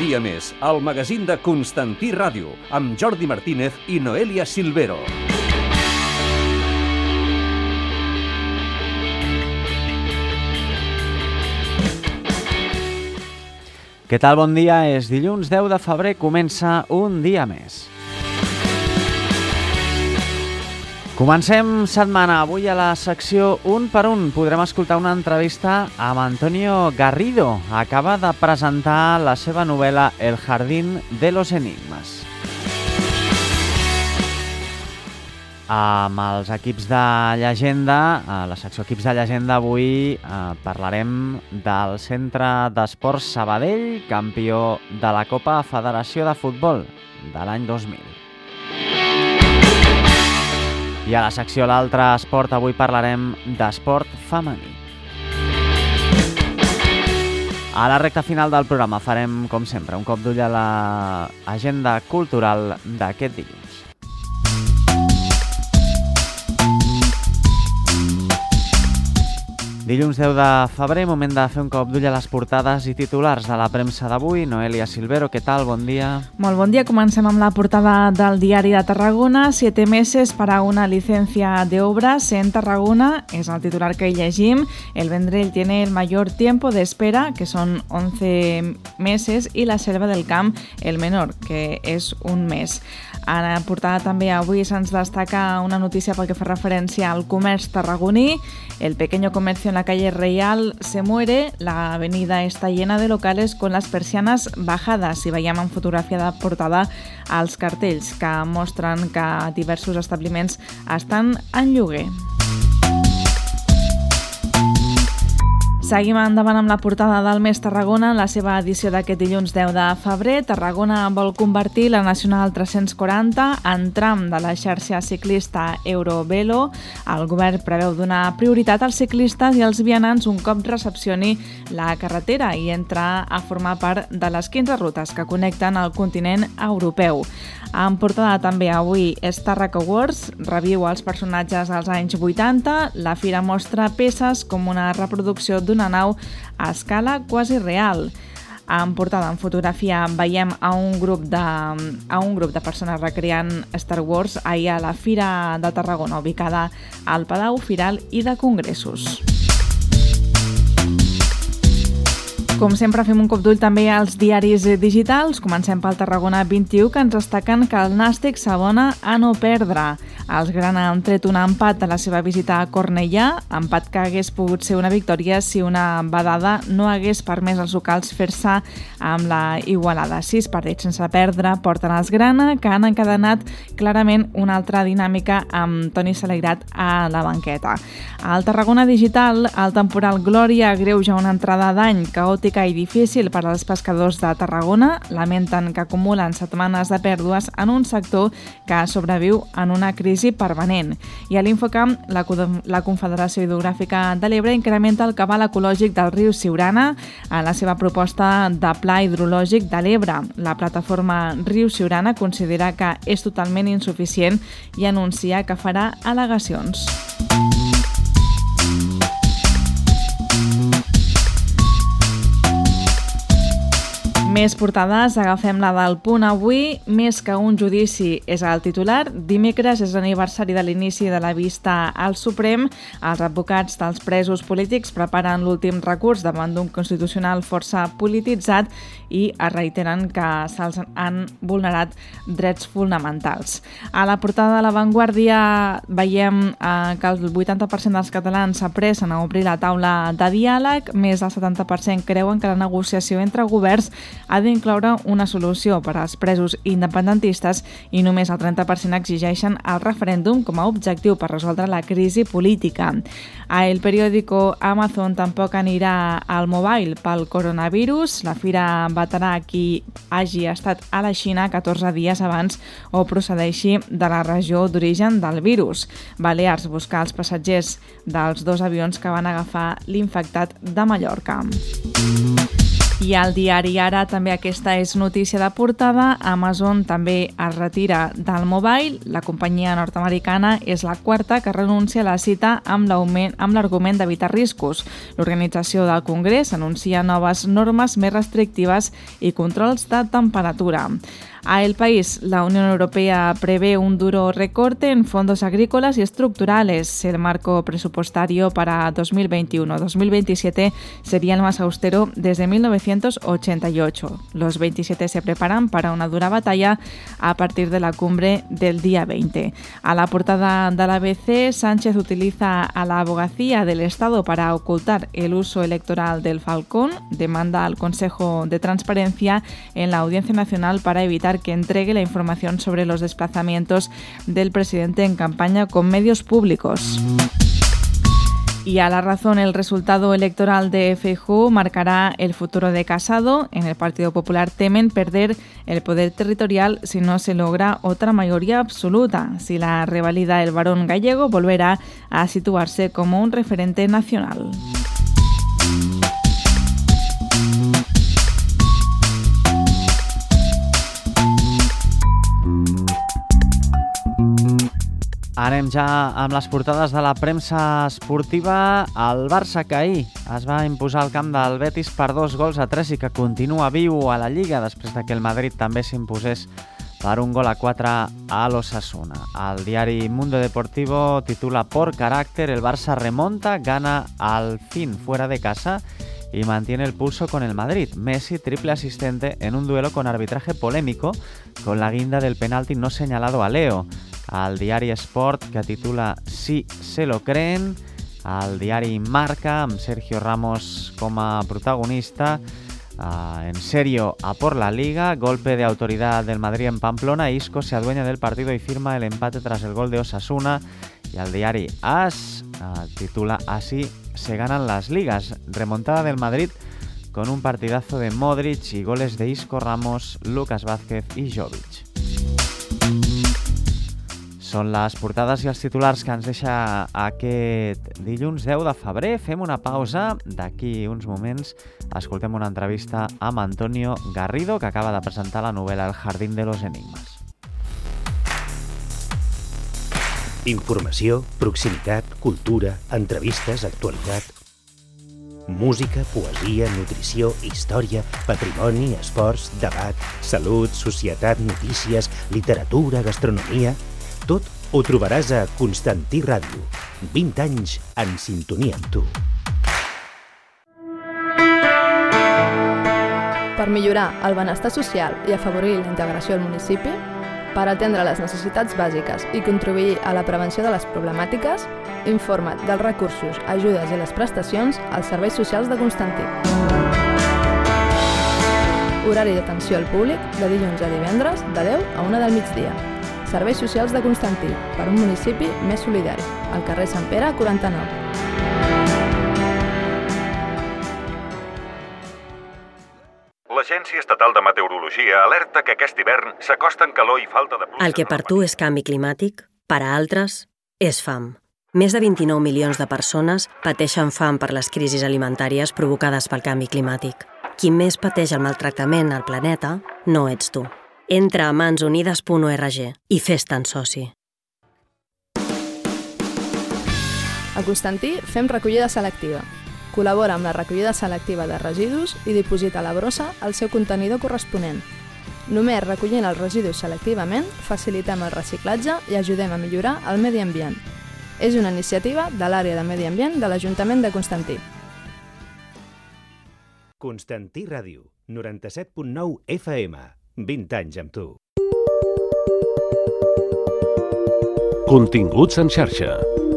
dia més, el magazín de Constantí Ràdio, amb Jordi Martínez i Noelia Silvero. Què tal? Bon dia. És dilluns 10 de febrer, comença un dia més. Comencem setmana. Avui a la secció Un per Un podrem escoltar una entrevista amb Antonio Garrido. Acaba de presentar la seva novel·la El jardín de los enigmas. Amb els equips de llegenda, a la secció equips de llegenda, avui parlarem del Centre d'Esports Sabadell, campió de la Copa Federació de Futbol de l'any 2000. I a la secció L'Altre Esport avui parlarem d'esport femení. A la recta final del programa farem, com sempre, un cop d'ull a l'agenda cultural d'aquest dilluns. Dilluns 10 de febrer, moment de fer un cop d'ull a les portades i titulars de la premsa d'avui. Noelia Silvero, què tal? Bon dia. Molt bon dia. Comencem amb la portada del Diari de Tarragona. 7 meses para una licencia de obras en Tarragona. És el titular que hi llegim. El Vendrell tiene el mayor tiempo de espera, que són 11 meses, i la Selva del Camp el menor, que és un mes. A la portada també avui se'ns destaca una notícia pel que fa referència al comerç tarragoní. El pequeño comercio en la calle Real se muere, la avenida está llena de locales con las persianas bajadas. I veiem en fotografia de portada els cartells que mostren que diversos establiments estan en lloguer. Seguim endavant amb la portada del Mes Tarragona en la seva edició d'aquest dilluns 10 de febrer. Tarragona vol convertir la Nacional 340 en tram de la xarxa ciclista Eurovelo. El govern preveu donar prioritat als ciclistes i als vianants un cop recepcioni la carretera i entrar a formar part de les 15 rutes que connecten el continent europeu. En portada també avui Starrack Awards reviu els personatges dels anys 80. La fira mostra peces com una reproducció d'una nau a escala quasi real. En portada en fotografia veiem a un grup de persones recreant Star Wars ahir a la Fira de Tarragona, ubicada al Palau Firal i de Congressos. Com sempre, fem un cop d'ull també als diaris digitals. Comencem pel Tarragona 21, que ens destaquen que el Nàstic s'abona a no perdre. Els grana han tret un empat a la seva visita a Cornellà, empat que hagués pogut ser una victòria si una badada no hagués permès als locals fer-se amb la Igualada. 6 partits sense perdre porten els grana, que han encadenat clarament una altra dinàmica amb Toni Saleirat a la banqueta. Al Tarragona digital, el temporal Glòria agreuja una entrada d'any caòtica i difícil per als pescadors de Tarragona. Lamenten que acumulen setmanes de pèrdues en un sector que sobreviu en una crisi permanent. I a l'Infocamp, la Confederació Hidrogràfica de l'Ebre incrementa el cabal ecològic del riu Siurana en la seva proposta de pla hidrològic de l'Ebre. La plataforma Riu Siurana considera que és totalment insuficient i anuncia que farà al·legacions. Més portades, agafem la del Punt avui. Més que un judici és el titular. Dimecres és l'aniversari de l'inici de la vista al Suprem. Els advocats dels presos polítics preparen l'últim recurs davant d'un constitucional força polititzat i es reiteren que se'ls han vulnerat drets fonamentals. A la portada de La Vanguardia veiem que el 80% dels catalans s'apressen a obrir la taula de diàleg. Més del 70% creuen que la negociació entre governs ha d'incloure una solució per als presos independentistes i només el 30% exigeixen el referèndum com a objectiu per resoldre la crisi política. A El Periódico, Amazon tampoc anirà al mobile pel coronavirus. La fira vetarà qui hagi estat a la Xina 14 dies abans o procedeixi de la regió d'origen del virus. Balears busca els passatgers dels 2 avions que van agafar l'infectat de Mallorca. I I al diari Ara també aquesta és notícia de portada. Amazon també es retira del mobile. La companyia nord-americana és la quarta que renuncia a la cita amb l'argument d'evitar riscos. L'organització del Congrés anuncia noves normes més restrictives i controls de temperatura. A El País, la Unión Europea prevé un duro recorte en fondos agrícolas y estructurales. El marco presupuestario para 2021-2027 sería el más austero desde 1988. Los 27 se preparan para una dura batalla a partir de la cumbre del día 20. A la portada de la ABC, Sánchez utiliza a la abogacía del Estado para ocultar el uso electoral del Falcón. Demanda al Consejo de Transparencia en la Audiencia Nacional para evitar que entregue la información sobre los desplazamientos del presidente en campaña con medios públicos. Y a La Razón, el resultado electoral de Feijóo marcará el futuro de Casado. En el Partido Popular temen perder el poder territorial si no se logra otra mayoría absoluta. Si la revalida el varón gallego, volverá a situarse como un referente nacional. Anem ja amb les portades de la premsa esportiva. El Barça, que ahir es va imposar al camp del Betis per 2-3 i que continua viu a la Lliga després de que el Madrid també s'imposés per 1-4 a l'Osasuna. El diari Mundo Deportivo titula Por carácter, el Barça remonta, gana al fin fuera de casa y mantiene el pulso con el Madrid. Messi, triple asistente en un duelo con arbitraje polémico, con la guinda del penalti no señalado a Leo. Al diari Sport, que titula Sí se lo creen. Al diari Marca, amb Sergio Ramos com a protagonista. En serio, a por la Liga. Golpe de autoridad del Madrid en Pamplona. Isco se adueña del partido y firma el empate tras el gol de Osasuna. Y al diari AS titula Así se ganan las ligas. Remontada del Madrid con un partidazo de Modric y goles de Isco, Ramos, Lucas Vázquez i Jovic. Són les portades i els titulars que ens deixa aquest dilluns 10 de febrer. Fem una pausa. D'aquí uns moments escoltem una entrevista amb Antonio Garrido, que acaba de presentar la novel·la El jardín de los enigmas. Informació, proximitat, cultura, entrevistes, actualitat. Música, poesia, nutrició, història, patrimoni, esports, debat, salut, societat, notícies, literatura, gastronomia... Tot ho trobaràs a Constantí Ràdio. 20 anys en sintonia amb tu. Per millorar el benestar social i afavorir la integració al municipi, per atendre les necessitats bàsiques i contribuir a la prevenció de les problemàtiques, informa't dels recursos, ajudes i les prestacions als serveis socials de Constantí. Horari d'atenció al públic de dilluns a divendres de 10 a 1 del migdia. Serveis socials de Constantí, per un municipi més solidari, al carrer Sant Pere 49. L'Agència Estatal de Meteorologia alerta que aquest hivern s'acosten calor i falta de pluja. El que per tu és canvi climàtic, per a altres és fam. Més de 29 milions de persones pateixen fam per les crisis alimentàries provocades pel canvi climàtic. Qui més pateix el maltractament al planeta no ets tu. Entra a mansunides.org i fes-te'n soci. A Constantí fem recollida selectiva. Col·labora amb la recollida selectiva de residus i diposita a la brossa el seu contenidor corresponent. Només recollint els residus selectivament facilitem el reciclatge i ajudem a millorar el medi ambient. És una iniciativa de l'àrea de medi ambient de l'Ajuntament de Constantí. Constantí Ràdio, 97.9 FM. 20 anys amb tu. Continguts en xarxa.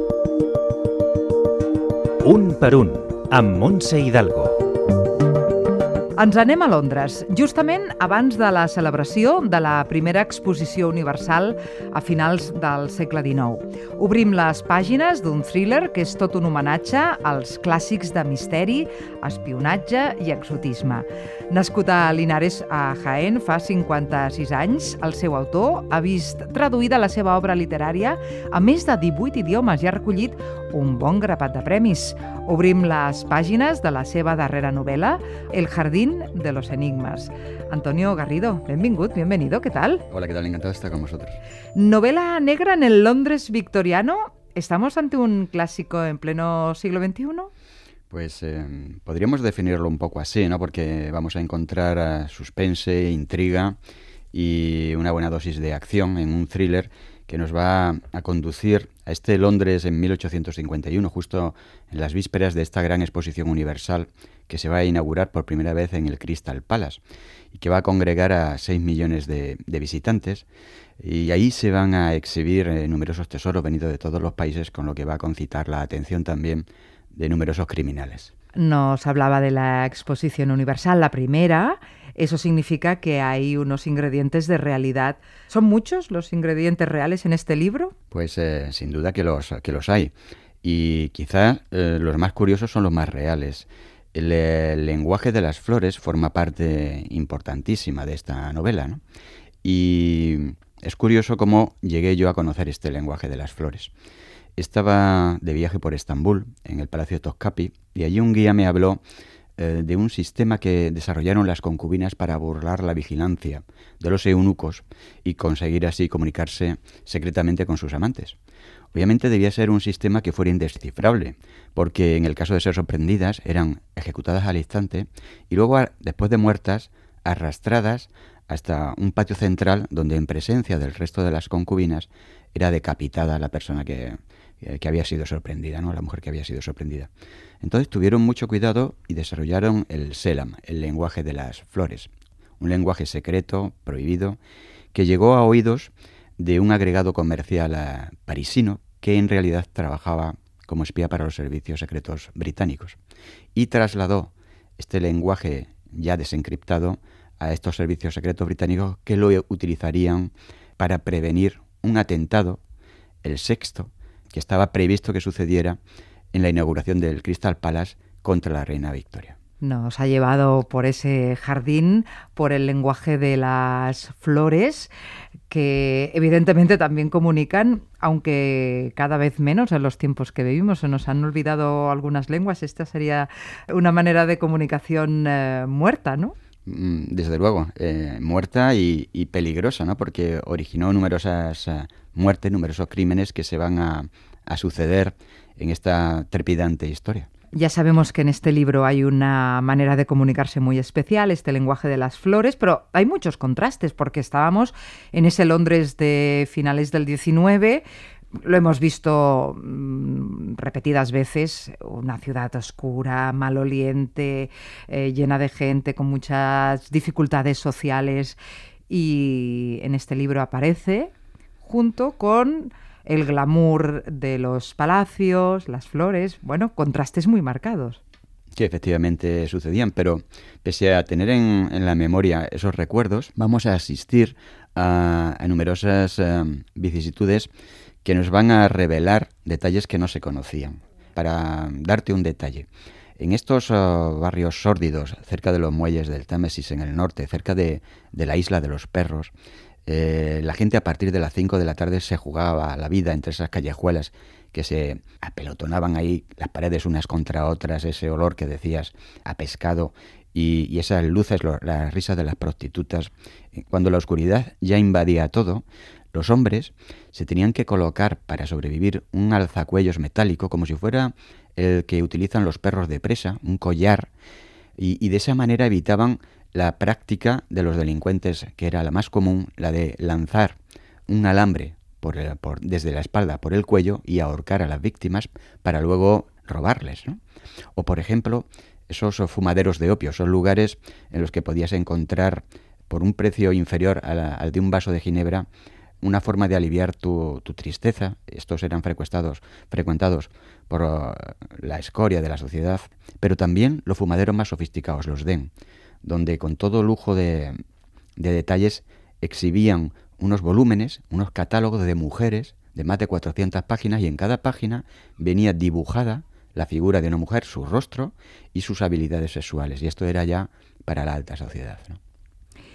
Un per un, amb Montse Hidalgo. Ens anem a Londres, justament abans de la celebració de la primera exposició universal a finals del segle XIX. Obrim les pàgines d'un thriller que és tot un homenatge als clàssics de misteri, espionatge i exotisme. Nascut a Linares, a Jaén, fa 56 anys, el seu autor ha vist traduïda la seva obra literària a més de 18 idiomes i ha recollit un bon grapat de premis. Obrim les pàgines de la seva darrera novel·la, El jardín jardín de los enigmas. Antonio Garrido, bienvenido, ¿qué tal? Hola, ¿qué tal? Encantado de estar con vosotros. Novela negra en el Londres victoriano. ¿Estamos ante un clásico en pleno siglo XXI? Pues podríamos definirlo un poco así, ¿no? Porque vamos a encontrar suspense, intriga y una buena dosis de acción en un thriller que nos va a conducir a este Londres en 1851, justo en las vísperas de esta gran exposición universal que se va a inaugurar por primera vez en el Crystal Palace y que va a congregar a 6 millones de visitantes. Y ahí se van a exhibir numerosos tesoros venidos de todos los países, con lo que va a concitar la atención también de numerosos criminales. Nos hablaba de la exposición universal, la primera. Eso significa que hay unos ingredientes de realidad. ¿Son muchos los ingredientes reales en este libro? Pues sin duda que los hay. Y quizás los más curiosos son los más reales. El lenguaje de las flores forma parte importantísima de esta novela, ¿no? Y es curioso cómo llegué yo a conocer este lenguaje de las flores. Estaba de viaje por Estambul, en el Palacio de Topkapi, y allí un guía me habló de un sistema que desarrollaron las concubinas para burlar la vigilancia de los eunucos y conseguir así comunicarse secretamente con sus amantes. Obviamente debía ser un sistema que fuera indescifrable, porque en el caso de ser sorprendidas eran ejecutadas al instante y luego, después de muertas, arrastradas hasta un patio central donde, en presencia del resto de las concubinas, era decapitada la persona que había sido sorprendida, ¿no? La mujer que había sido sorprendida. Entonces tuvieron mucho cuidado y desarrollaron el Selam, el lenguaje de las flores, un lenguaje secreto, prohibido, que llegó a oídos de un agregado comercial parisino que en realidad trabajaba como espía para los servicios secretos británicos y trasladó este lenguaje ya desencriptado a estos servicios secretos británicos, que lo utilizarían para prevenir un atentado, el sexto, que estaba previsto que sucediera en la inauguración del Crystal Palace contra la reina Victoria. Nos ha llevado por ese jardín, por el lenguaje de las flores, que evidentemente también comunican, aunque cada vez menos en los tiempos que vivimos. Se nos han olvidado algunas lenguas. Esta sería una manera de comunicación muerta, ¿no? Desde luego, muerta y peligrosa, ¿no? Porque originó numerosas muertes, numerosos crímenes que se van a suceder en esta trepidante historia. Ya sabemos que en este libro hay una manera de comunicarse muy especial, este lenguaje de las flores, pero hay muchos contrastes, porque estábamos en ese Londres de finales del 19, lo hemos visto repetidas veces, una ciudad oscura, maloliente, llena de gente con muchas dificultades sociales, y en este libro aparece junto con el glamour de los palacios, las flores, bueno, contrastes muy marcados. Que efectivamente sucedían, pero pese a tener en la memoria esos recuerdos, vamos a asistir a numerosas vicisitudes que nos van a revelar detalles que no se conocían. Para darte un detalle, en estos barrios sórdidos, cerca de los muelles del Támesis en el norte, cerca de la isla de los perros, la gente a partir de las 5 de la tarde se jugaba la vida entre esas callejuelas que se apelotonaban ahí, las paredes unas contra otras, ese olor que decías a pescado y esas luces, las risas de las prostitutas. Cuando la oscuridad ya invadía todo, los hombres se tenían que colocar para sobrevivir un alzacuellos metálico, como si fuera el que utilizan los perros de presa, un collar, y de esa manera evitaban la práctica de los delincuentes, que era la más común, la de lanzar un alambre desde la espalda por el cuello y ahorcar a las víctimas para luego robarles, ¿no? O, por ejemplo, esos fumaderos de opio, son lugares en los que podías encontrar, por un precio inferior al de un vaso de ginebra, una forma de aliviar tu tristeza. Estos eran frecuentados por la escoria de la sociedad, pero también los fumaderos más sofisticados, los den, donde con todo lujo de detalles exhibían unos volúmenes, unos catálogos de mujeres de más de 400 páginas, y en cada página venía dibujada la figura de una mujer, su rostro y sus habilidades sexuales. Y esto era ya para la alta sociedad, ¿no?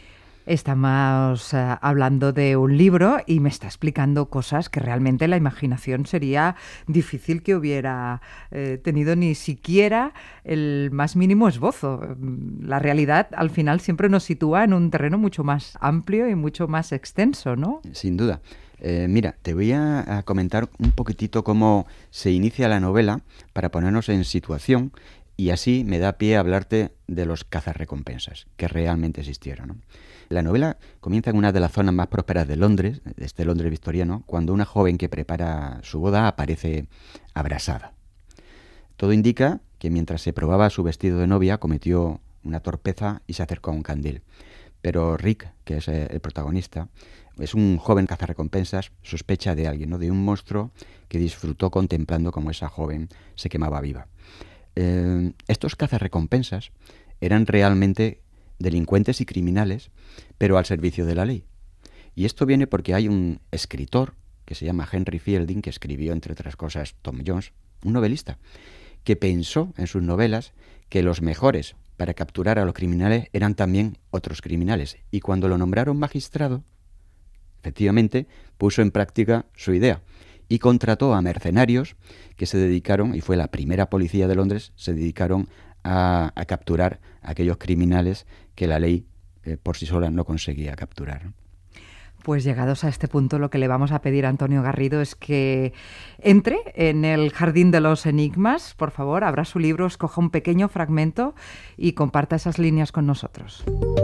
Estamos hablando de un libro y me está explicando cosas que realmente la imaginación sería difícil que hubiera tenido ni siquiera el más mínimo esbozo. La realidad al final siempre nos sitúa en un terreno mucho más amplio y mucho más extenso, ¿no? Sin duda. Mira, te voy a comentar un poquitito cómo se inicia la novela para ponernos en situación y así me da pie a hablarte de los cazarrecompensas que realmente existieron, ¿no? La novela comienza en una de las zonas más prósperas de Londres, de este Londres victoriano, cuando una joven que prepara su boda aparece abrasada. Todo indica que mientras se probaba su vestido de novia cometió una torpeza y se acercó a un candil. Pero Rick, que es el protagonista, es un joven cazarrecompensas, sospecha de alguien, ¿no? De un monstruo que disfrutó contemplando cómo esa joven se quemaba viva. Estos cazarrecompensas eran realmente delincuentes y criminales, pero al servicio de la ley. Y esto viene porque hay un escritor que se llama Henry Fielding, que escribió, entre otras cosas, Tom Jones, un novelista, que pensó en sus novelas que los mejores para capturar a los criminales eran también otros criminales. Y cuando lo nombraron magistrado, efectivamente puso en práctica su idea y contrató a mercenarios que se dedicaron, y fue la primera policía de Londres, se dedicaron a capturar a aquellos criminales que la ley por sí sola no conseguía capturar, ¿no? Pues llegados a este punto, lo que le vamos a pedir a Antonio Garrido es que entre en el Jardín de los Enigmas. Por favor, abra su libro, escoja un pequeño fragmento y comparta esas líneas con nosotros.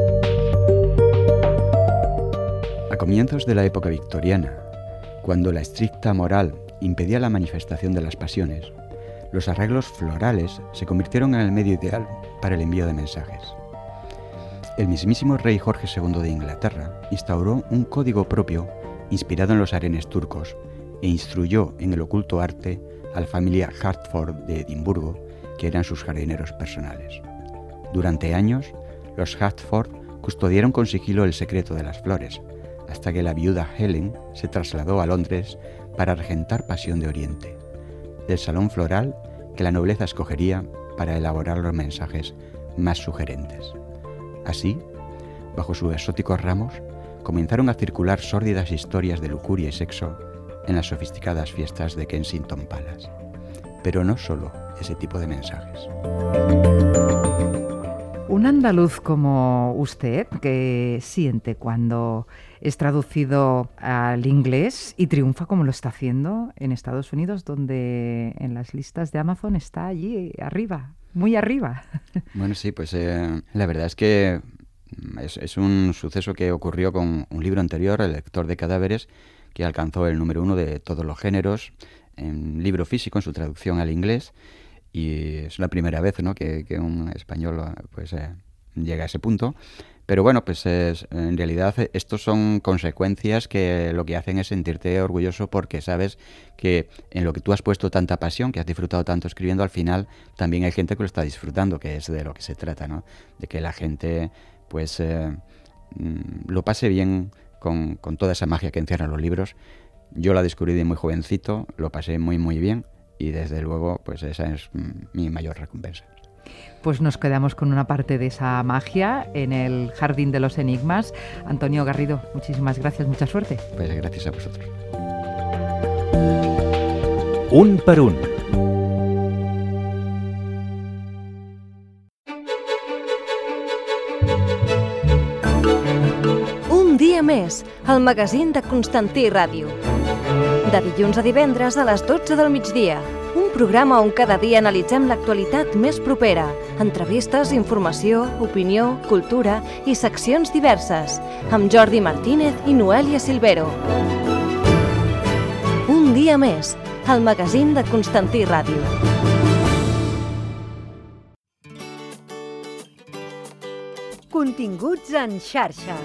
A comienzos de la época victoriana, cuando la estricta moral impedía la manifestación de las pasiones, los arreglos florales se convirtieron en el medio ideal para el envío de mensajes. El mismísimo rey Jorge II de Inglaterra instauró un código propio inspirado en los harenes turcos e instruyó en el oculto arte a la familia Hertford de Edimburgo, que eran sus jardineros personales. Durante años, los Hertford custodiaron con sigilo el secreto de las flores, hasta que la viuda Helen se trasladó a Londres para regentar Pasión de Oriente, el salón floral que la nobleza escogería para elaborar los mensajes más sugerentes. Así, bajo sus exóticos ramos, comenzaron a circular sórdidas historias de lujuria y sexo en las sofisticadas fiestas de Kensington Palace. Pero no solo ese tipo de mensajes. Un andaluz como usted, ¿qué siente cuando es traducido al inglés y triunfa como lo está haciendo en Estados Unidos, donde en las listas de Amazon está allí arriba, muy arriba? Bueno, sí, pues la verdad es que es un suceso que ocurrió con un libro anterior, El lector de cadáveres, que alcanzó el número 1 de todos los géneros, en libro físico, en su traducción al inglés, y es la primera vez, ¿no?, que un español pues llega a ese punto. Pero bueno, pues en realidad estos son consecuencias que lo que hacen es sentirte orgulloso porque sabes que en lo que tú has puesto tanta pasión, que has disfrutado tanto escribiendo, al final también hay gente que lo está disfrutando, que es de lo que se trata, ¿no? De que la gente pues lo pase bien con toda esa magia que encierran los libros. Yo la descubrí de muy jovencito, lo pasé muy muy bien y desde luego pues esa es mi mayor recompensa. Pues nos quedamos con una parte de esa magia en el Jardín de los Enigmas. Antonio Garrido, muchísimas gracias, mucha suerte. Pues gracias a vosotros. Un per un. Un dia més, el magazín de Constantí Ràdio. De dilluns a divendres a les 12 del migdia. Un programa on cada dia analitzem l'actualitat més propera. Entrevistes, informació, opinió, cultura i seccions diverses. Amb Jordi Martínez i Noelia Silvero. Un dia més, el magazín de Constantí Ràdio. Continguts en xarxa.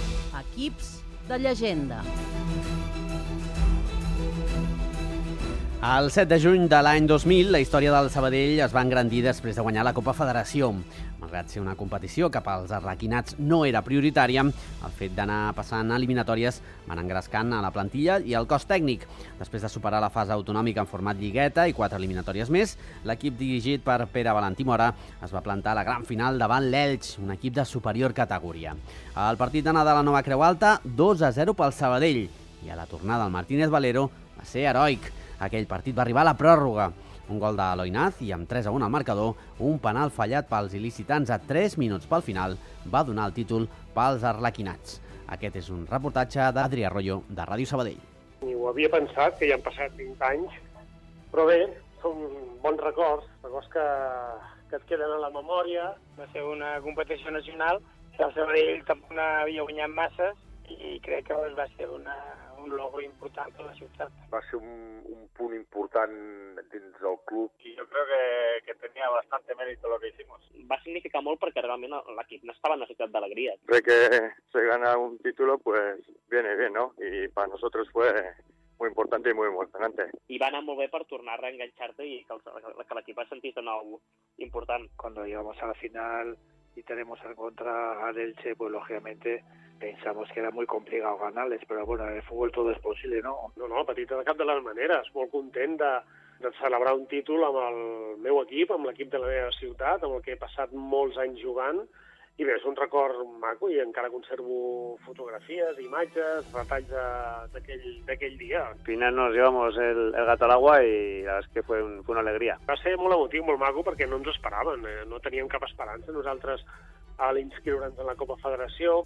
Equips de llegenda. El 7 de juny de l'any 2000, la història del Sabadell es va engrandir després de guanyar la Copa Federació. Malgrat ser una competició que pels arlequinats no era prioritària, el fet d'anar passant eliminatòries van engrescant a la plantilla i al cos tècnic. Després de superar la fase autonòmica en format lligueta i 4 eliminatòries més, l'equip dirigit per Pere Valentí Mora es va plantar a la gran final davant l'Elx, un equip de superior categoria. El partit d'anada a la Nova Creu Alta, 2-0 pel Sabadell, i a la tornada el Martínez Valero va ser heroic. Aquell partit va arribar a la pròrroga. Un gol d'Eloi Naz i amb 3-1 al marcador, un penal fallat pels il·licitants a 3 minuts pel final va donar el títol pels arlequinats. Aquest és un reportatge d'Adri Arroyo, de Ràdio Sabadell. Ni ho havia pensat, que ja han passat 20 anys, però bé, són bons records que et queden a la memòria. Va ser una competició nacional, que el Sabadell tampoc n'havia guanyat masses, i crec que va ser un logro important per la ciutat. Va ser un punt important dins del club. Y yo creo que tenía bastante mérito lo que hicimos. Va significar molt perquè realment l'equip no estava necessitat d'alegria. Creo que se gana un título, pues viene bien, ¿no? Y para nosotros fue muy importante y muy emocionante. I va anar molt bé per tornar a reenganxar-te i que l'equip es sentís de nou important. Cuando llegamos a la final y tenemos en contra al Elche, pues lógicamente pensamos que era muy complicado ganarles, pero bueno, en el fútbol todo es posible, ¿no? No, petit de cap de les maneres. Molt content de celebrar un títol amb el meu equip, amb l'equip de la meva ciutat, amb el que he passat molts anys jugant. I bé, és un record maco i encara conservo fotografies, imatges, retalls d'aquell dia. Al final nos llevamos el gato al agua y la verdad es que fue una alegría. Va ser molt emotiu, molt maco, perquè no ens ho esperaven, no teníem cap esperança nosaltres a l'inscriure'ns en la Copa Federació.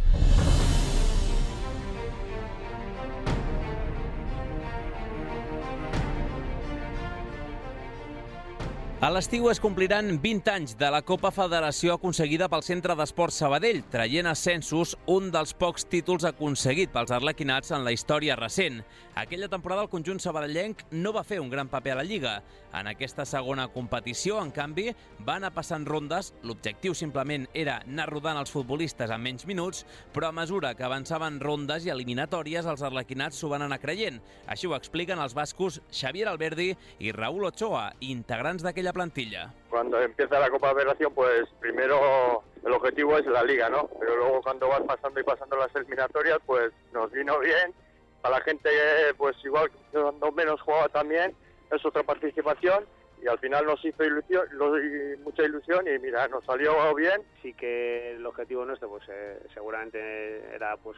A l'estiu es compliran 20 anys de la Copa Federació aconseguida pel Centre d'Esports Sabadell, traient ascensos un dels pocs títols aconseguit pels arlequinats en la història recent. Aquella temporada el conjunt sabadellenc no va fer un gran paper a la Lliga. En aquesta segona competició, en canvi, va anar passant rondes. L'objectiu simplement era anar rodant els futbolistes en menys minuts, però a mesura que avançaven rondes i eliminatòries, els arlequinats s'ho van anar creient. Així ho expliquen els bascos Xavier Alberdi i Raúl Ochoa, integrants d'aquella plantilla. Cuando empieza la Copa Federación, pues primero el objetivo es la Liga, ¿no? Pero luego cuando vas pasando y pasando las eliminatorias, pues nos vino bien. Para la gente, pues igual cuando menos jugaba también, es otra participación. Y al final nos hizo mucha ilusión y mira, nos salió bien. Sí que el objetivo nuestro pues seguramente era pues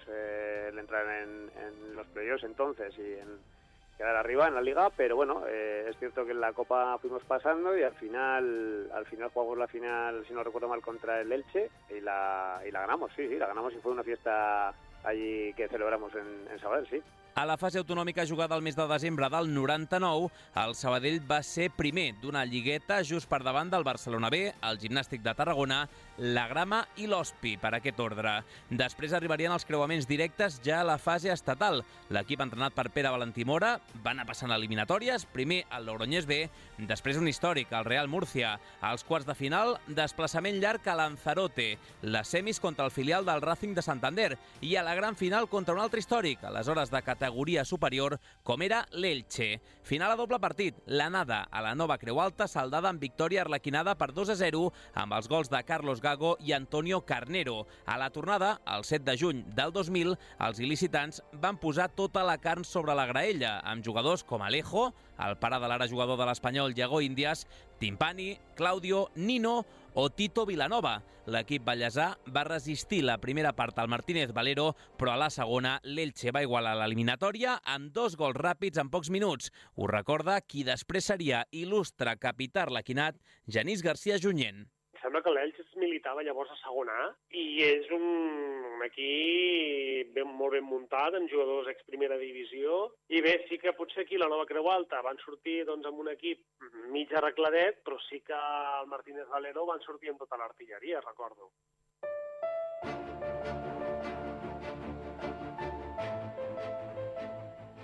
el entrar en los playoffs entonces y en quedar arriba en la Liga, pero bueno, es cierto que en la Copa fuimos pasando y al final jugamos la final, si no recuerdo mal, contra el Elche y la ganamos, sí, la ganamos y fue una fiesta allí que celebramos en Sabadell, sí. A la fase autonòmica jugada el mes de desembre del 99, el Sabadell va ser primer d'una lligueta just per davant del Barcelona B, el Gimnàstic de Tarragona, la Grama i l'Hospi, per aquest ordre. Després arribarien els creuaments directes ja a la fase estatal. L'equip entrenat per Pere Valentí Mora va anar passant eliminatòries, primer el Logroñés B, després un històric, el Real Murcia. Als quarts de final, desplaçament llarg a Lanzarote, les semis contra el filial del Racing de Santander i a la gran final contra un altre històric, aleshores de categoria superior, com era l'Elche. Final a doble partit, l'anada a la Nova Creu Alta saldada amb victòria arlequinada per 2-0 amb els gols de Carlos Gago i Antonio Carnero. A la tornada, el 7 de juny del 2000, els il·licitants van posar tota la carn sobre la graella, amb jugadors com Alejo, el pare de l'ara jugador de l'Espanyol Yago Índias, Timpani, Claudio, Nino o Tito Vilanova. L'equip ballesà va resistir la primera part al Martínez Valero, però a la segona l'Elche va igualar l'eliminatòria amb 2 gols ràpids en pocs minuts. Ho recorda qui després seria il·lustre capità arlequinat, Genís García Junyent. Sembla que l'Elx es militava llavors a segona A i és un equip molt ben muntat, amb jugadors ex-primera divisió. I bé, sí que potser aquí a la Nova Creu Alta van sortir amb un equip mig arregladet, però sí que el Martínez Valero van sortir amb tota l'artilleria, recordo.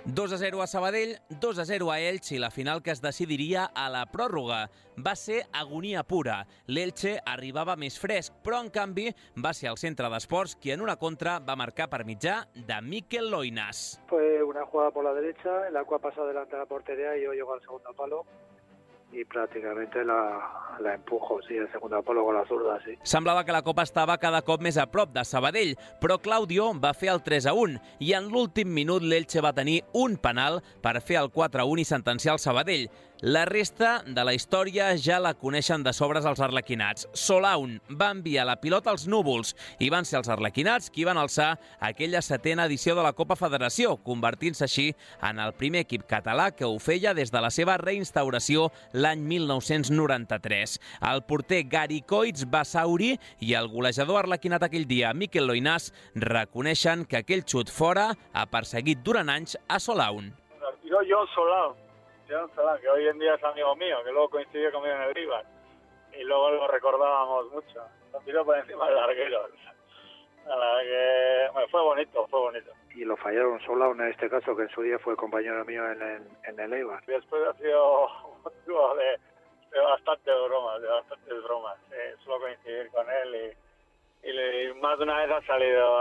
2-0 a Sabadell, 2-0 a Elx i la final que es decidiria a la pròrroga. Va ser agonia pura. L'Elche arribava més fresc, però en canvi va ser el centre d'esports qui en una contra va marcar per mitjà de Mikel Loinas. Fue una jugada por la derecha en la cual pasó delante de la portería y yo llego al segundo palo y prácticamente la empujo, sí, el segundo palo con la zurda, sí. Semblava que la Copa estava cada cop més a prop de Sabadell, però Claudio va fer el 3-1 i en l'últim minut l'Elche va tenir un penal per fer el 4-1 i sentenciar el Sabadell. La resta de la història ja la coneixen de sobres els arlequinats. Solaun va enviar la pilota als núvols i van ser els arlequinats qui van alçar aquella 7ª edició de la Copa Federació, convertint-se així en el primer equip català que ho feia des de la seva reinstauració l'any 1993. El porter Gary Coitz Basauri i el golejador arlequinat aquell dia, Mikel Loinas, reconeixen que aquell xut fora ha perseguit durant anys a Solaun. Yo Solaun, que hoy en día es amigo mío, que luego coincidió conmigo en el Eibar, y luego lo recordábamos mucho. Lo tiró por encima del larguero. La verdad que bueno, fue bonito. Y lo fallaron Solaun en este caso, que en su día fue compañero mío en el Eibar. Y después ha sido motivo de bastantes bromas. Suelo coincidir con él y más de una vez ha salido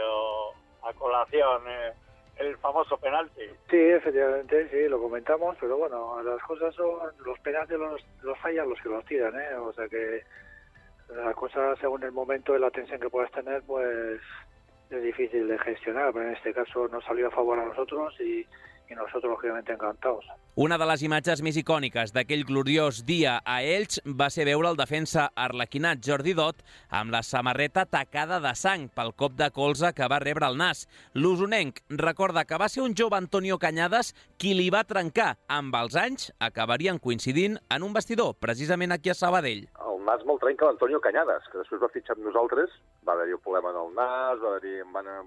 a colación el famoso penalti. Sí, efectivamente, sí, lo comentamos, pero bueno, las cosas son, los penaltis los fallan los que los tiran, o sea que las cosas según el momento y la tensión que puedas tener, pues es difícil de gestionar, pero en este caso nos salió a favor a nosotros y nosotros lógicamente encantados. Una de les imatges més icòniques d'aquell gloriós dia a Elx va ser veure el defensa arlequinat Jordi Dot amb la samarreta tacada de sang pel cop de colze que va rebre al nas. L'usonenc recorda que va ser un jove Antonio Cañadas qui li va trencar. Amb els anys acabarien coincidint en un vestidor, precisament aquí a Sabadell. El nas me'l trenca l'Antonio Cañadas, que després va fitxar amb nosaltres, va haver-hi un problema en el nas, va haver-hi...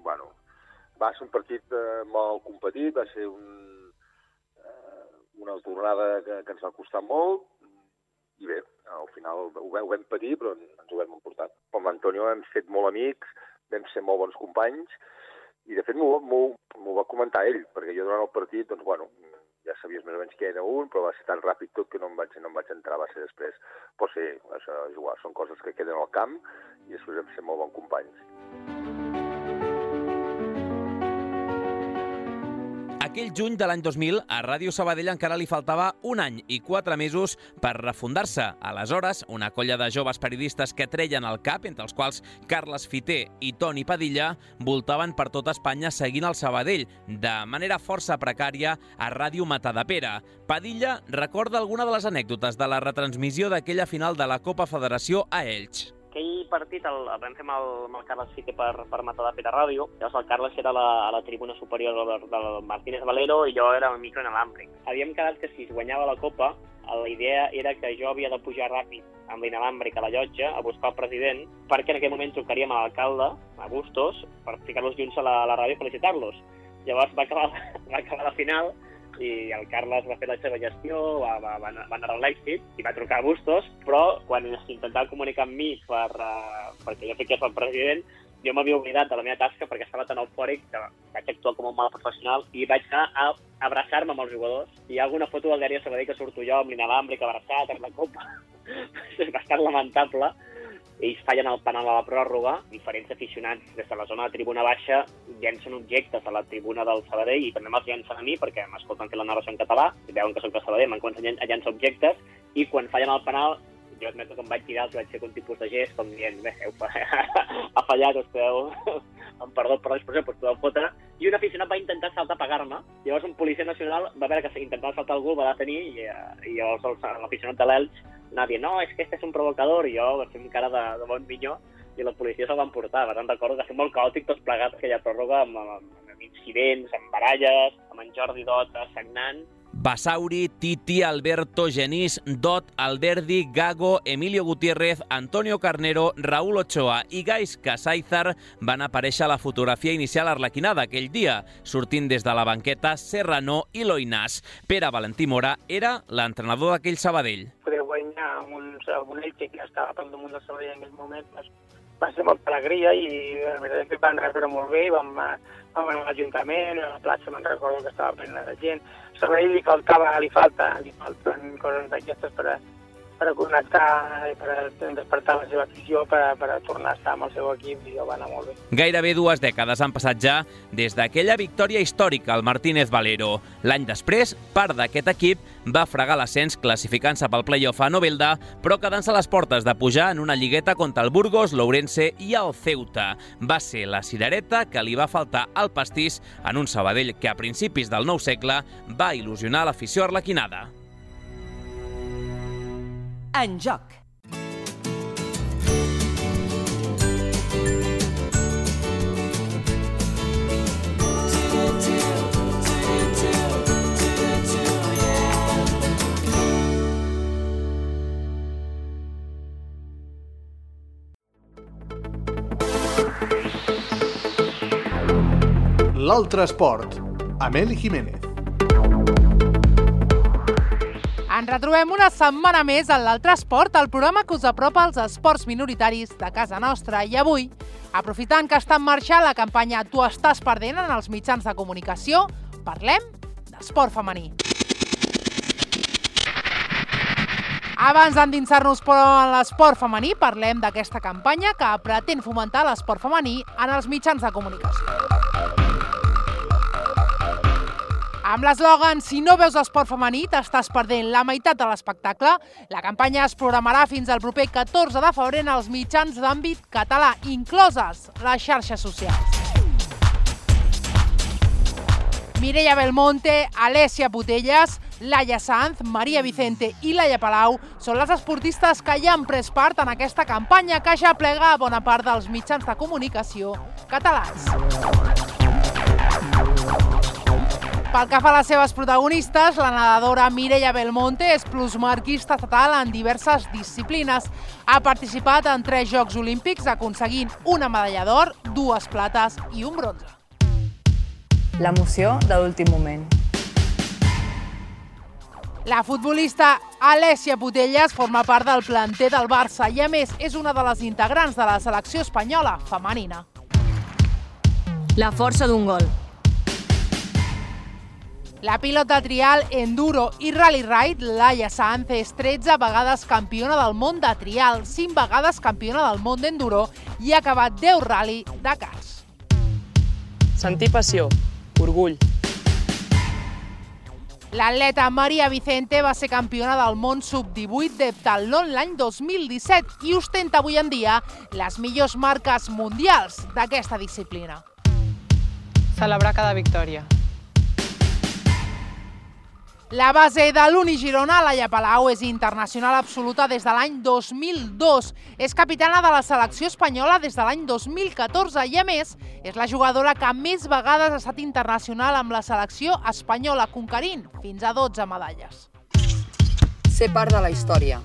Va ser un partit molt competit, va ser una tornada que ens va costar molt i bé, al final ho vam patir però ens ho vam emportar. Amb l'Antonio hem fet molt amics, vam ser molt bons companys i de fet m'ho va comentar ell, perquè jo durant el partit, doncs bueno, ja sabies més o menys qui era un, però va ser tan ràpid tot que no em vaig entrar, va ser després. Però sí, això és igual, són coses que queden al camp i després vam ser molt bons companys. Aquell juny de l'any 2000, a Ràdio Sabadell encara li faltava 1 any i 4 mesos per refundar-se. Aleshores, una colla de joves periodistes que treien el cap, entre els quals Carles Fiter i Toni Padilla, voltaven per tota Espanya seguint el Sabadell, de manera força precària, a Ràdio Matadepera. Padilla recorda alguna de les anècdotes de la retransmissió d'aquella final de la Copa Federació a Elx. Aquell partit el vam fer amb el Carles Fiter per Matadepera Ràdio. Llavors el Carles era a la tribuna superior del Martínez Valero i jo era el micro inalàmbric. Havíem quedat que si es guanyava la Copa, la idea era que jo havia de pujar ràpid amb l'inalàmbric a la llotja a buscar el president, perquè en aquell moment trucaríem a l'alcalde, a Bustos, per ficar-los junts a la ràdio i felicitar-los. Llavors va acabar la final i el Carles va fer la seva gestió, va anar a l'èxit i va trucar a Bustos, però quan s'intentava comunicar amb mi perquè jo fiqués el president, jo m'havia oblidat de la meva tasca perquè estava tan eufòric que vaig actuar com un mal professional i vaig anar a abraçar-me amb els jugadors. Hi ha alguna foto del diari de Sabadell que surto jo amb l'inalàmbric abraçat, amb la copa. És bastant lamentable. Ells fallen el penal a la pròrroga, diferents aficionats des de la zona de tribuna baixa llencen objectes a la tribuna del Sabadell i també me'ls llencen a mi perquè m'escolten fer la narració en català i veuen que soc de Sabadell, me'n comencen a llençar objectes i quan fallen el penal jo admeto que em vaig tirar, els vaig fer un tipus de gest com dient, bé, ha fallat, us podeu, em perdó per l'expressió, però us podeu fotre, i un aficionat va intentar saltar a pegar-me, llavors un policia nacional va veure que intentava saltar algú, el va detenir, i llavors l'aficionat de l'Elx anava dient, no, és que este és un provocador, i jo va fer un cara de bon minyó, i la policia se'l van portar. Per tant, recordo que va ser molt caòtic tot plegat aquella pròrroga amb incidents, amb baralles, amb en Jordi Dot sagnant. Basauri, Titi, Alberto, Genís, Dot, Alberdi, Gago, Emilio Gutiérrez, Antonio Carnero, Raúl Ochoa i Gais Casáizar van aparèixer a la fotografia inicial arlequinada aquell dia, sortint des de la banqueta Serrano i Loinas. Pere Valentí Mora era l'entrenador d'aquell Sabadell. Poder guanyar amb un Elche que estava per damunt del Sabadell en aquell moment, va ser molta alegria i la veritat que van rebre molt bé, vam anar a l'Ajuntament, a la plaça, me'n recordo que estava plena de gent. A Sabadell li falten coses d'aquestes per connectar i per despertar la seva afició, per tornar a estar amb el seu equip, i va anar molt bé. Gairebé 2 dècades han passat ja des d'aquella victòria històrica al Martínez Valero. L'any després, part d'aquest equip va fregar l'ascens classificant-se pel play-off a Novelda, però quedant-se a les portes de pujar en una lligueta contra el Burgos, l'Ourense i el Ceuta. Va ser la cirereta que li va faltar al pastís en un Sabadell que a principis del nou segle va il·lusionar l'afició arlequinada. En joc. L'altre esport, amb Eli Jiménez. Ens retrobem una setmana més a l'Altre Esport, el programa que us apropa als esports minoritaris de casa nostra. I avui, aprofitant que està en marxa la campanya Tu estàs perdent en els mitjans de comunicació, parlem d'esport femení. Abans d'endinsar-nos en l'esport femení, parlem d'aquesta campanya que pretén fomentar l'esport femení en els mitjans de comunicació. Amb l'eslògan "Si no veus esport femení, t'estàs perdent la meitat de l'espectacle", la campanya es programarà fins al proper 14 de febrer en els mitjans d'àmbit català, incloses les xarxes socials. Mireia Belmonte, Alessia Putellas, Laia Sanz, Maria Vicente i Laia Palau són les esportistes que ja han pres part en aquesta campanya que ja plega a bona part dels mitjans de comunicació catalans. Pel que fa a les seves protagonistes, la nedadora Mireia Belmonte és plusmarquista estatal en diverses disciplines. Ha participat en 3 Jocs Olímpics, aconseguint una medalla d'or, 2 plates i un bronze. L'emoció de l'últim moment. La futbolista Alessia Putellas forma part del planter del Barça i, a més, és una de les integrants de la selecció espanyola femenina. La força d'un gol. La pilota trial, enduro i rally ride, Laia Sanz, és 13 vegades campiona del món de trial, 5 vegades campiona del món d'enduro i ha acabat 10 rally Dakars. Sentir passió, orgull. L'atleta Maria Vicente va ser campiona del món sub-18 d'heptatlon l'any 2017 i ostenta avui en dia les millors marques mundials d'aquesta disciplina. Celebrar cada victòria. La base de l'Uni Girona, Laia Palau, és internacional absoluta des de l'any 2002. És capitana de la selecció espanyola des de l'any 2014 i, a més, és la jugadora que més vegades ha estat internacional amb la selecció espanyola, conquerint fins a 12 medalles. Ser part de la història.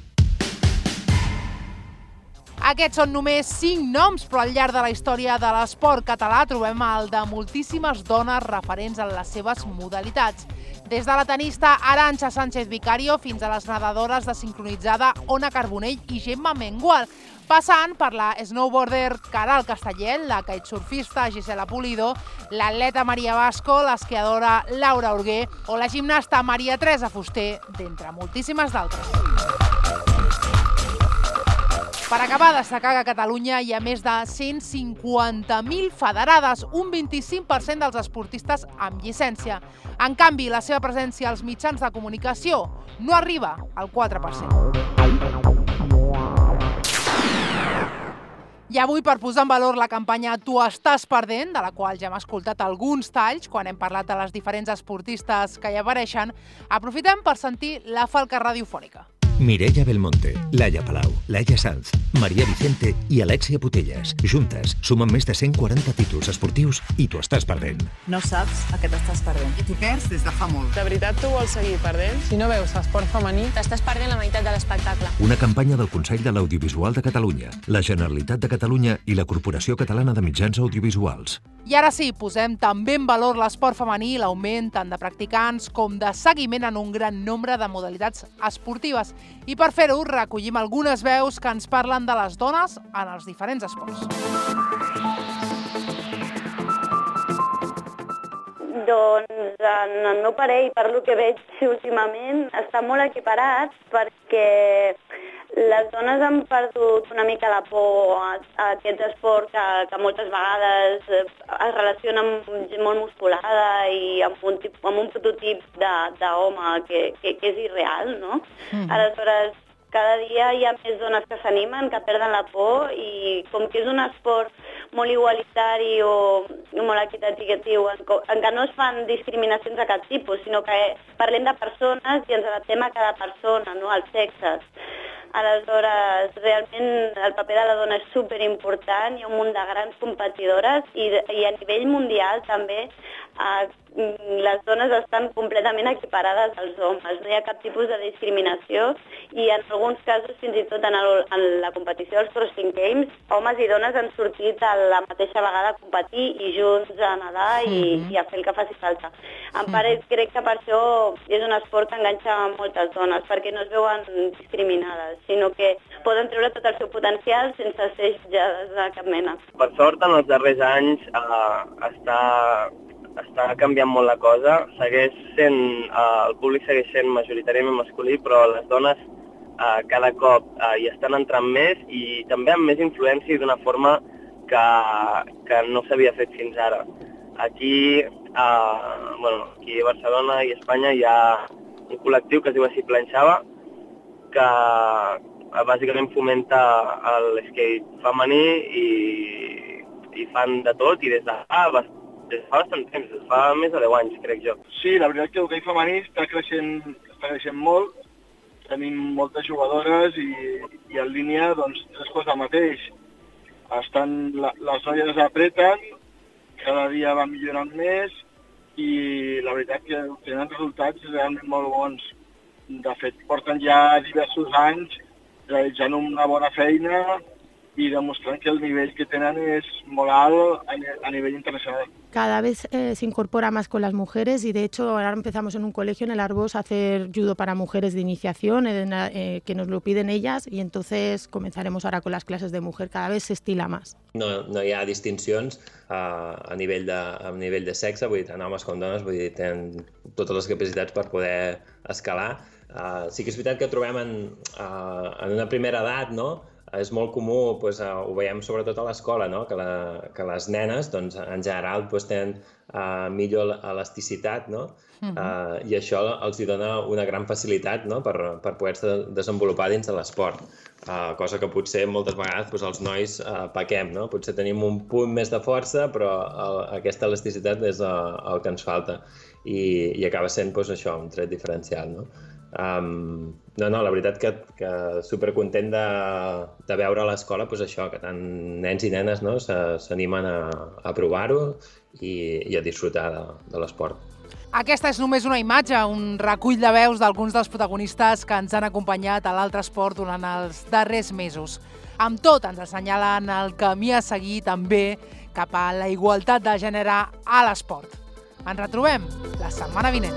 Aquests són només 5 noms, però al llarg de la història de l'esport català trobem el de moltíssimes dones referents en les seves modalitats. Des de la tenista Arantxa Sánchez Vicario fins a les nedadores de sincronitzada Ona Carbonell i Gemma Mengual, passant per la snowboarder Caral Castellet, la kitesurfista Gisela Pulido, l'atleta Maria Vasco, l'esquiadora Laura Urguer o la gimnasta Maria Teresa Fuster, d'entre moltíssimes d'altres. Per acabar, destacar que a Catalunya hi ha més de 150.000 federades, un 25% dels esportistes amb llicència. En canvi, la seva presència als mitjans de comunicació no arriba al 4%. I avui, per posar en valor la campanya Tu estàs perdent, de la qual ja hem escoltat alguns talls quan hem parlat de les diferents esportistes que hi apareixen, aprofitem per sentir la falca radiofònica. Mireia Belmonte, Laia Palau, Laia Sanz, Maria Vicente i Alessia Putellas. Juntes sumen més de 140 títols esportius i tu estàs perdent. No saps a què t'estàs perdent. I t'hi perds des de fa molt. De veritat tu vols seguir perdent? Si no veus esport femení, t'estàs perdent la meitat de l'espectacle. Una campanya del Consell de l'Audiovisual de Catalunya, la Generalitat de Catalunya i la Corporació Catalana de Mitjans Audiovisuals. I ara sí, posem també en valor l'esport femení i l'augment tant de practicants com de seguiment en un gran nombre de modalitats esportives. I per fer-ho, recollim algunes veus que ens parlen de les dones en els diferents esports. Doncs en el meu parell, per lo que veig últimament, està molt equiparat perquè les dones han perdut una mica la por a aquest esport que moltes vegades es relaciona amb gent molt musculada i amb un prototip d'home que és irreal, no? Aleshores, cada dia hi ha més dones que s'animen, que perden la por, i com que és un esport molt igualitari o molt equitatiu, en què no es fan discriminacions de cap tipus, sinó que parlem de persones i ens adaptem a cada persona, no, als sexes. Aleshores, realment el paper de la dona és superimportant, hi ha un munt de grans competidores i a nivell mundial també les dones estan completament equiparades als homes, no hi ha cap tipus de discriminació i en alguns casos, fins i tot en la competició dels CrossFit Games, homes i dones han sortit a la mateixa vegada a competir i junts a nedar i a fer el que faci falta. En part, crec que per això és un esport que enganxa moltes dones, perquè no es veuen discriminades, sinó que poden treure tot el seu potencial sense ser jutjades de cap mena. Per sort, en els darrers anys està canviant molt la cosa. El públic segueix sent majoritàriament masculí, però les dones cada cop hi estan entrant més i també amb més influència i d'una forma que no s'havia fet fins ara. Aquí a Barcelona i a Espanya hi ha un col·lectiu que es diu Així Planxava, que bàsicament fomenta l'skate femení i fan de tot i des de fa bastant temps, des de fa més de 10 anys, crec jo. Sí, la veritat que l'hoquei femení està creixent molt, tenim moltes jugadores i en línia doncs és cosa mateix. Les noies apreten, cada dia van millorant més i la veritat que tenen resultats realment molt bons. De fet, porten ja diversos anys realitzant una bona feina y demostrant que el nivel que tienen es molt alt a nivel internacional. Cada vez se incorpora más con las mujeres y de hecho ahora empezamos en un colegio en el Arbós a hacer judo para mujeres de iniciación, que nos lo piden ellas y entonces comenzaremos ahora con las clases de mujer, cada vez se estila más. No hi ha distincions a nivell de sexe, vull dir, tant homes com dones, vull dir, tenen totes les capacitats per poder escalar. Sí que és veritat que trobem en una primera edat, no?, és molt comú, ho veiem sobretot a l'escola, que les nenes en general tenen millor elasticitat i això els dona una gran facilitat per poder-se desenvolupar dins de l'esport, cosa que potser moltes vegades els nois pequem. Potser tenim un punt més de força, però aquesta elasticitat és el que ens falta i acaba sent això, un tret diferencial. La veritat que supercontent de veure a l'escola això, que tant nens i nenes s'animen a provar-ho i a disfrutar de l'esport. Aquesta és només una imatge, un recull de veus d'alguns dels protagonistes que ens han acompanyat a l'altre esport durant els darrers mesos. Amb tot ens assenyalen el camí a seguir també cap a la igualtat de gènere a l'esport. Ens retrobem la setmana vinent.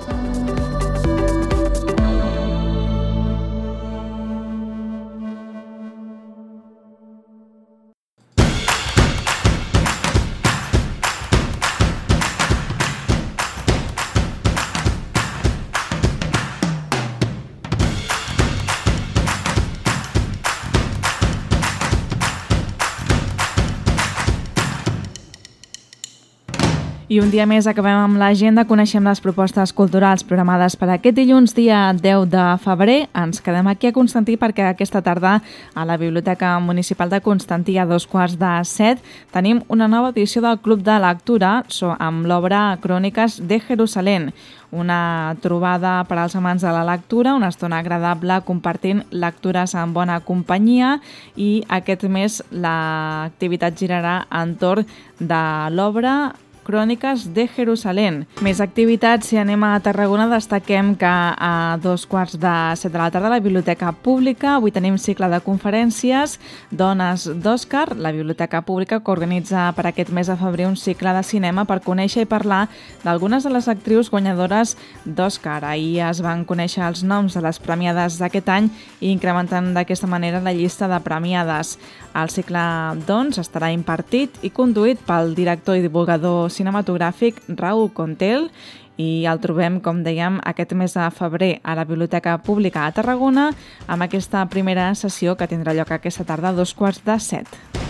I un dia més acabem amb l'agenda, coneixem les propostes culturals programades per aquest dilluns, dia 10 de febrer. Ens quedem aquí a Constantí perquè aquesta tarda a la Biblioteca Municipal de Constantí a 6:45 tenim una nova edició del Club de Lectura amb l'obra Cròniques de Jerusalem. Una trobada per als amants de la lectura, una estona agradable compartint lectures en bona companyia i aquest mes l'activitat girarà entorn de l'obra Cròniques de Jerusalem. Més activitats. Si anem a Tarragona, destaquem que a 2:15 de la tarda a la Biblioteca Pública avui tenim cicle de conferències Dones d'Òscar, la Biblioteca Pública, que organitza per aquest mes de febrer un cicle de cinema per conèixer i parlar d'algunes de les actrius guanyadores d'Òscar. Ahir es van conèixer els noms de les premiades d'aquest any i incrementant d'aquesta manera la llista de premiades. El cicle, doncs, estarà impartit i conduït pel director i divulgador cinematogràfic Raúl Contel i el trobem, com dèiem, aquest mes de febrer a la Biblioteca Pública a Tarragona amb aquesta primera sessió que tindrà lloc aquesta tarda a 6:45.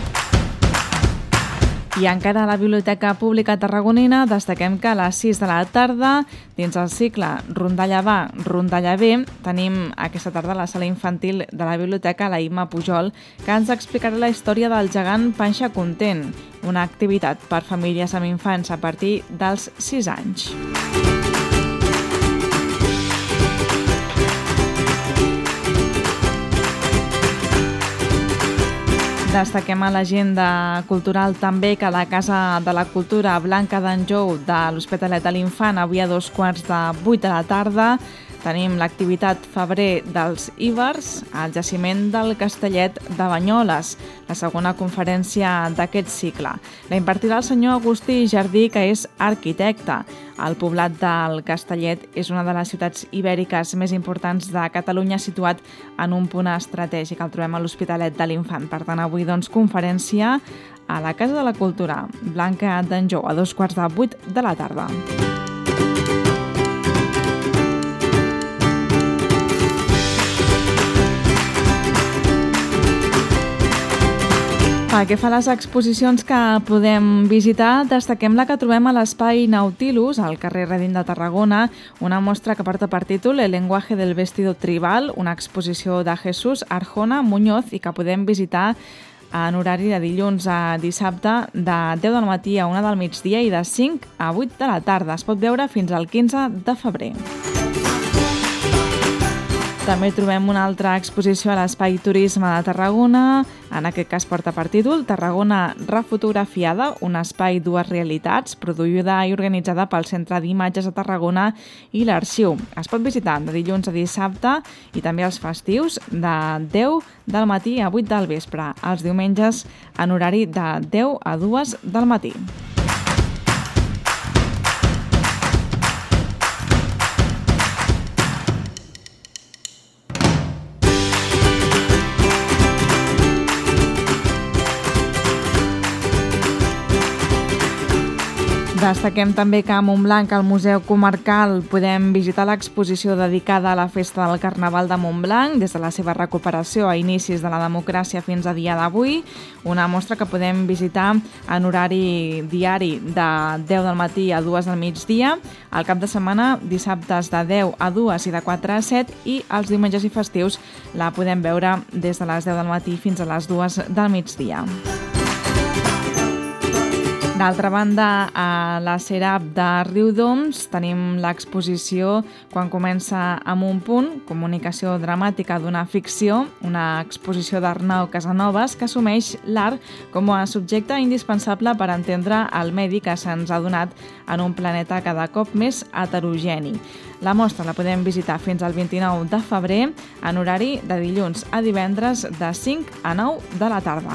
I encara a la Biblioteca Pública tarragonina destaquem que a les 6 de la tarda, dins el cicle Rondalla va, Rondalla ve, tenim aquesta tarda a la sala infantil de la biblioteca la Imma Pujol, que ens explicarà la història del gegant Panxa Content, una activitat per famílies amb infants a partir dels 6 anys. Destaquem a l'agenda cultural també que la Casa de la Cultura Blanca d'Anjou de l'Hospitalet de l'Infant avui a 7:45 de la tarda tenim l'activitat Febrer dels Ibers al jaciment del Castellet de Banyoles, la segona conferència d'aquest cicle. La impartirà el senyor Agustí Jardí, que és arquitecte. El poblat del Castellet és una de les ciutats ibèriques més importants de Catalunya, situat en un punt estratègic. El trobem a l'Hospitalet de l'Infant. Per tant, avui, doncs, conferència a la Casa de la Cultura Blanca d'Anjou a 7:45 de la tarda. Pel que fa a les exposicions que podem visitar, destaquem la que trobem a l'Espai Nautilus, al carrer Redín de Tarragona, una mostra que porta per títol El lenguaje del vestido tribal, una exposició de Jesús Arjona Muñoz i que podem visitar en horari de dilluns a dissabte de 10 del matí a 1 del migdia i de 5 a 8 de la tarda. Es pot veure fins al 15 de febrer. També trobem una altra exposició a l'Espai Turisme de Tarragona, en aquest cas porta per títol Tarragona refotografiada, un espai dues realitats, produïda i organitzada pel Centre d'Imatges de Tarragona i l'Arxiu. Es pot visitar de dilluns a dissabte i també els festius de 10 del matí a 8 del vespre, els diumenges en horari de 10 a 2 del matí. Destaquem també que a Montblanc, al Museu Comarcal, podem visitar l'exposició dedicada a la Festa del Carnaval de Montblanc, des de la seva recuperació a inicis de la democràcia fins a dia d'avui, una mostra que podem visitar en horari diari de 10 del matí a 2 del migdia, al cap de setmana dissabtes de 10 a 2 i de 4 a 7 i els diumenges i festius la podem veure des de les 10 del matí fins a les 2 del migdia. D'altra banda, a la Serap de Riudoms tenim l'exposició Quan comença amb un punt, comunicació dramàtica d'una ficció, una exposició d'Arnau Casanovas que assumeix l'art com a subjecte indispensable per entendre el medi que se'ns ha donat en un planeta cada cop més heterogeni. La mostra la podem visitar fins al 29 de febrer en horari de dilluns a divendres de 5 a 9 de la tarda.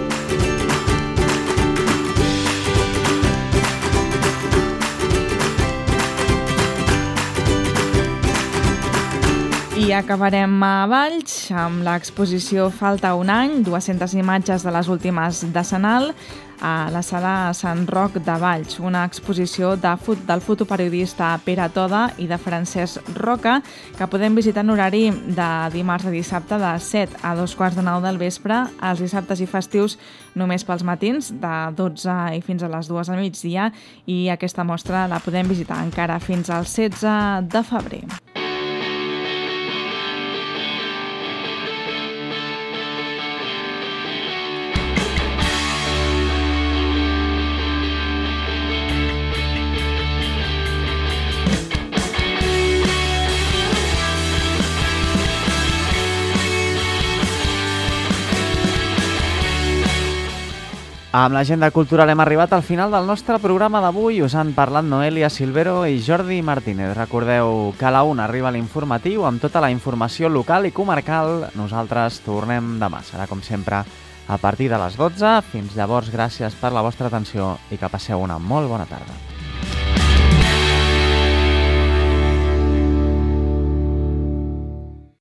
I acabarem a Valls amb l'exposició Falta un any, 200 imatges de les últimes decenal a la sala Sant Roc de Valls, una exposició del fotoperiodista Pere Toda i de Francesc Roca que podem visitar en horari de dimarts a dissabte de 7 a 2:15 del vespre, els dissabtes i festius només pels matins de 12 i fins a les 2 del migdia, i aquesta mostra la podem visitar encara fins al 16 de febrer. Amb l'agenda cultural hem arribat al final del nostre programa d'avui. Us han parlat Noelia Silvero i Jordi Martínez. Recordeu que a la 1 arriba l'informatiu amb tota la informació local i comarcal. Nosaltres tornem demà. Serà com sempre a partir de les 12. Fins llavors, gràcies per la vostra atenció i que passeu una molt bona tarda.